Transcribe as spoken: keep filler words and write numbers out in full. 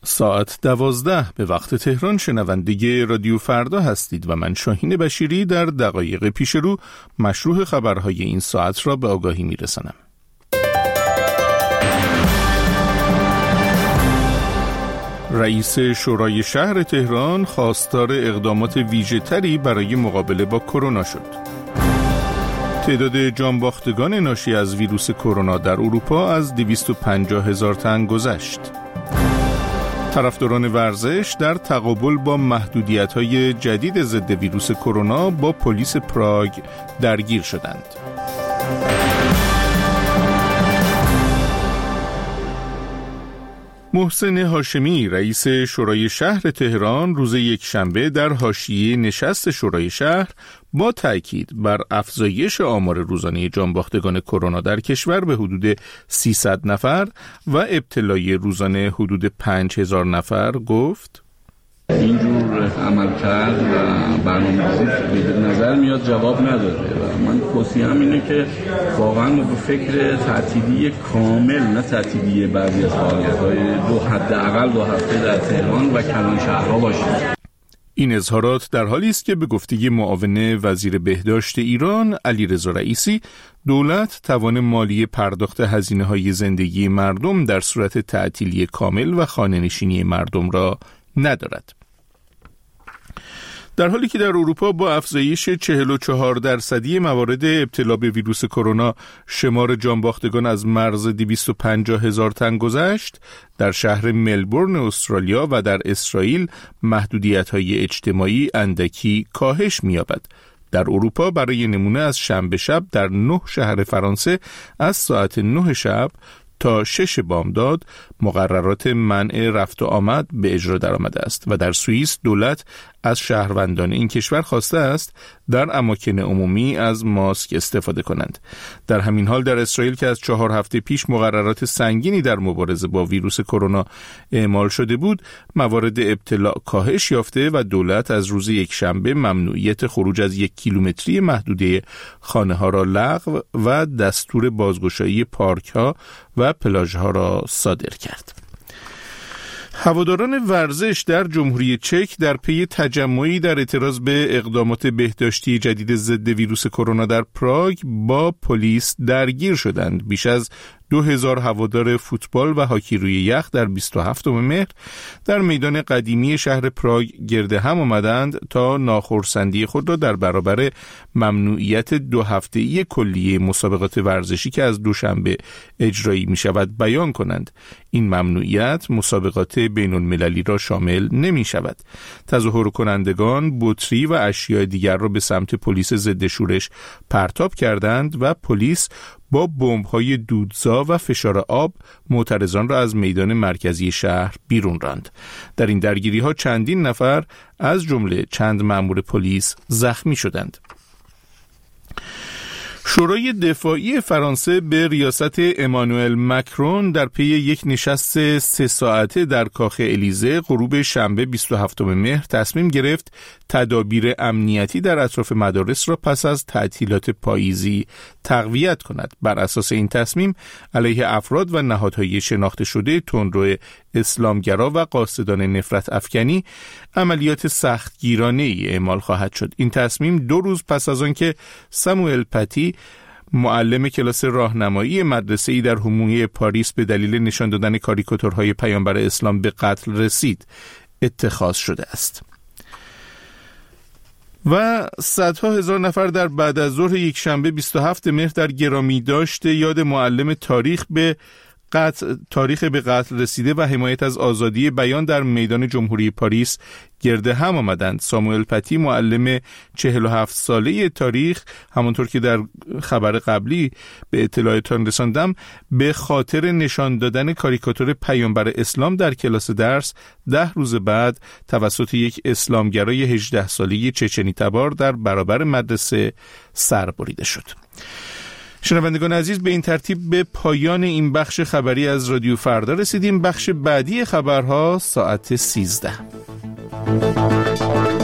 ساعت دوازده به وقت تهران شنونده رادیو فردا هستید و من شاهین بشیری در دقایق پیش رو مشروع خبرهای این ساعت را به آگاهی میرسانم. رئیس شورای شهر تهران خواستار اقدامات ویژه‌تری برای مقابله با کرونا شد. تعداد جانباختگان ناشی از ویروس کرونا در اروپا از دویست و پنجاه هزار تن گذشت. طرفداران ورزش در تقابل با محدودیت‌های جدید ضد ویروس کرونا با پلیس پراگ درگیر شدند. محسن هاشمی رئیس شورای شهر تهران روز یکشنبه در حاشیه نشست شورای شهر با تأکید بر افزایش آمار روزانه جانباختگان کرونا در کشور به حدود سیصد نفر و ابتلای روزانه حدود پنج هزار نفر گفت: اینجور عمل کرد و برنامه‌ریزی به نظر میاد جواب نداده و من توصیه‌ام اینه که واقعا به فکر تعطیلی کامل، نه تعطیلی بعضی از فعالیت‌های دو حداقل دو هفته در تهران و کلان شهرها باشیم. این اظهارات در حالی است که به گفته معاون وزیر بهداشت ایران علیرضا رئیسی، دولت توان مالی پرداخت هزینه‌های زندگی مردم در صورت تعطیلی کامل و خانه‌نشینی مردم را ندارد. در حالی که در اروپا با افزایش چهل و چهار درصدی موارد ابتلا به ویروس کرونا شمار جانباختگان از مرز دویست و پنجاه هزار تن گذشت، در شهر ملبورن استرالیا و در اسرائیل محدودیت‌های اجتماعی اندکی کاهش می‌یابد. در اروپا برای نمونه از شنبه شب در نه شهر فرانسه از ساعت نه شب تا شش بامداد مقررات منع رفت و آمد به اجرا درآمده است و در سوئیس دولت از شهروندان این کشور خواسته است در اماکن عمومی از ماسک استفاده کنند. در همین حال در اسرائیل که از چهار هفته پیش مقررات سنگینی در مبارزه با ویروس کرونا اعمال شده بود، موارد ابتلا کاهش یافته و دولت از روز یکشنبه ممنوعیت خروج از یک کیلومتری محدوده خانه ها را لغو و دستور بازگشایی پارک ها و پلاژ ها را صادر کرد. هواداران ورزش در جمهوری چک در پی تجمعی در اعتراض به اقدامات بهداشتی جدید ضد ویروس کرونا در پراگ با پلیس درگیر شدند. بیش از دو هزار هوادار فوتبال و هاکی روی یخ در بیست و هفتم مهر در میدان قدیمی شهر پراگ گرد هم آمدند تا ناخرسندی خود را در برابر ممنوعیت دو هفته‌ای کلیه مسابقات ورزشی که از دوشنبه اجرایی می شود بیان کنند. این ممنوعیت مسابقات بین المللی را شامل نمی شود. تظاهر کنندگان بطری و اشیاء دیگر را به سمت پلیس ضد شورش پرتاب کردند و پلیس با بمب‌های دودزا و فشار آب معترضان را از میدان مرکزی شهر بیرون راند. در این درگیری‌ها چندین نفر از جمله چند مأمور پلیس زخمی شدند. شورای دفاعی فرانسه به ریاست امانوئل مکرون در پی یک نشست سه ساعته در کاخ الیزه غروب شنبه بیست و هفتم مهر تصمیم گرفت تدابیر امنیتی در اطراف مدارس را پس از تعطیلات پاییزی تقویت کند. بر اساس این تصمیم علیه افراد و نهادهای شناخته شده تندرو اسلامگرا و قاصدان نفرت افکنی عملیات سختگیرانه ای اعمال خواهد شد. این تصمیم دو روز پس از آن که ساموئل پتی معلم کلاس راهنمایی مدرسه‌ای در حمومه پاریس به دلیل نشان دادن کاریکاتورهای پیامبر اسلام به قتل رسید اتخاذ شده است. و صدها هزار نفر در بعد از ظهر یک شنبه بیست و هفتم مهر در گرامی داشته یاد معلم تاریخ به قتل تاریخ به قتل رسیده و حمایت از آزادی بیان در میدان جمهوری پاریس گرد هم آمدند. ساموئل پتی معلم چهل و هفت ساله تاریخ، همانطور که در خبر قبلی به اطلاعتان رساندم، به خاطر نشان دادن کاریکاتور پیامبر اسلام در کلاس درس ده روز بعد توسط یک اسلامگرای هجده ساله چچنی تبار در برابر مدرسه سر بریده شد. شنوندگان عزیز، به این ترتیب به پایان این بخش خبری از رادیو فردا رسیدیم. بخش بعدی خبرها ساعت سیزده.